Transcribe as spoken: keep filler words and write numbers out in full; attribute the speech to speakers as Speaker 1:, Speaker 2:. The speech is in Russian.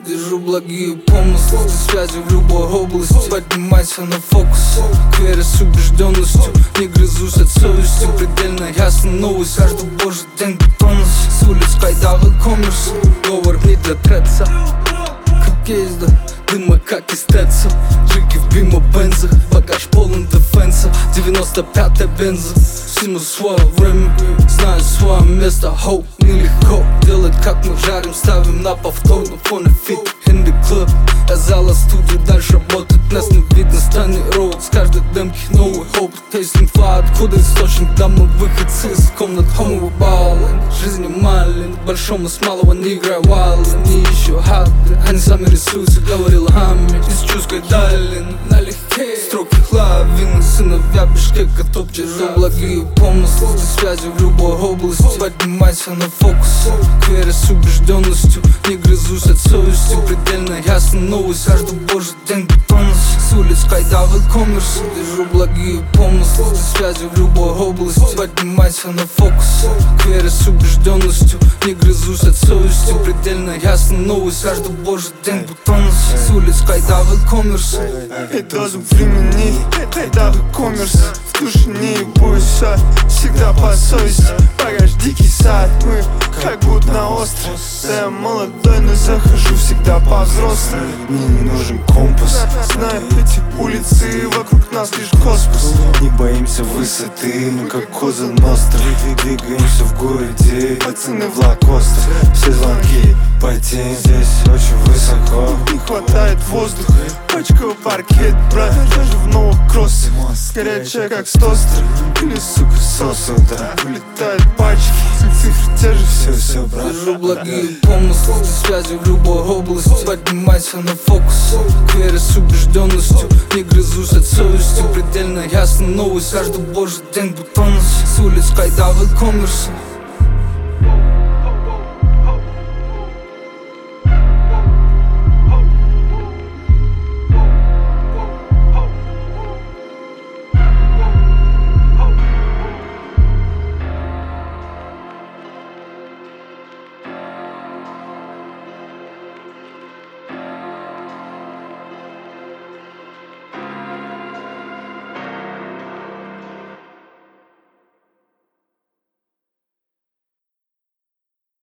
Speaker 1: Держу благие помыслы, связи в любой области. Поднимайся на фокус, к вере с убежденностью. Не грызусь от совести, предельно ясна новость. Каждый божий день готовность. С улиц кайдавы коммерс, говор не для треца. Как езда, дыма как из теца. Джики в бимо бензах, багаж полон дефенса. девяносто пятая бенза, всему свое время. Знаю свое место, хоу, нелегко делать как мы жарим, ставим на повтор. На фоне фит, in the club. Я зала студию, дальше работает, нас не видно, станет роуд. С каждой демки новый хоп, есть инфа, откуда источник, да мы выходцы из комнат. Homo we ballin', жизнь не малин, большому с малого не играй вайлы. Не ищу хаты, они сами рисуются, говорил Хами. Из чувской долины, налегке, строки лавины. Сыновья Бишкека топ, держу благие помыслы, связи в любой области. Поднимайся на фокус, к вере с убежденностью. Не грызусь от совести, предельно ясна новость. Каждый божий день готовность. С улиц кайдавы коммерс, держу благие помыслы, связи в любой области. Поднимайся на фокус, к вере с убежденностью. Не грызусь от совести, предельно ясна новость. Каждый божий день готовность. С улиц кайдавы коммерс.
Speaker 2: Эй, дозу времени, кайдавы коммерс. В душе не ебуйся, всегда по совести. Багаж дикий сад, мы как будто на острове. Да я молодой, но захожу всегда по-взрослому. Мне не нужен компас, знаю эти улицы, вокруг нас лишь космос. Не боимся высоты, мы как Коза Ностра. Двигаемся в городе, пацаны в лакостах. Все звонки по тем, здесь очень высоко. Не хватает воздуха, пачкаю паркет, брат, даже в новых кроссах. Горячая как с тостера, или сука соса, да. Вылетают пачки, цифры те же, все, все, брат.
Speaker 1: Держу благие помыслы, связи в любой области. Поднимайся на фокус, к вере с убежденностью. Не грызусь от совести, предельно ясна новость. Каждый божий день готовность. С улиц кайдавы коммерс.